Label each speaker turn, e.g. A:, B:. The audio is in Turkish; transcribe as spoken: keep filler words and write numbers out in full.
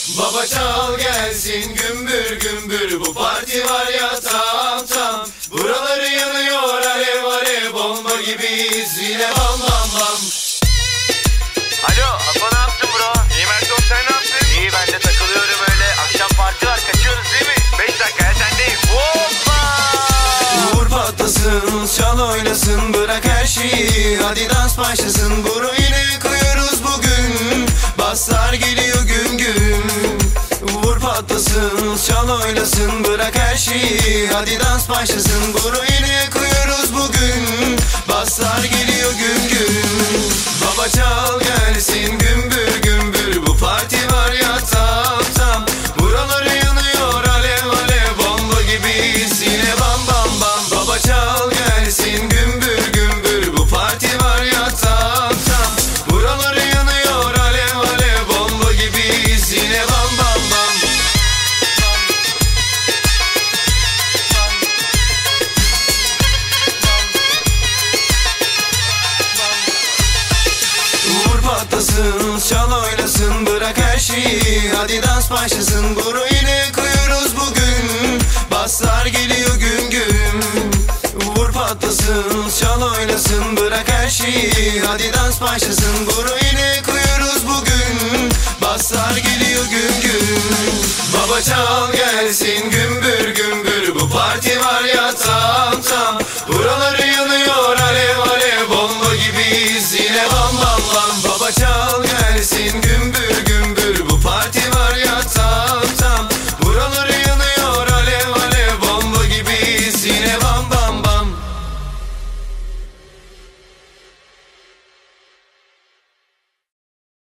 A: Baba çal gelsin gümbür gümbür, bu parti var ya tam tam. Buraları yanıyor alev alev, bomba gibiyiz yine bam bam bam.
B: Alo Apo, ne yaptın bro? İyi Mertom, sen ne yaptın? İyi, ben de takılıyorum öyle. Akşam parti var, kaçıyoruz değil mi? Beş dakikaya sendeyim. Hoppa!
A: Vur patlasın, çal oynasın, bırak her şeyi, hadi dans başlasın. Buru yine koyuyoruz bugün, baslar geliyor gün gün. Vur patlasın, çal oynasın, bırak her şeyi, hadi dans başlasın. Buru yine koyuyoruz bugün, baslar geliyor gün gün. Baba çal gelsin gümbür gümbür, bu parti var ya tam tam. Buraları yanıyor alev alev, bomba gibiyiz yine bam bam bam. Baba çal gelsin gümbür gümbür, bu parti var ya tam tam. Buraları yanıyor alev alev, bomba gibiyiz yine bam bam bam. Vur patlasın, çal oynasın, bırak her şeyi, hadi dans başlasın. Buru yine koyuyoruz bugün, baslar geliyor gün gün. Vur patlasın, çal oynasın, bırak her şeyi, hadi dans başlasın. Buru yine koyuyoruz bugün, baslar geliyor gün gün. Baba çal gelsin gümbür gümbür, bu parti var ya tam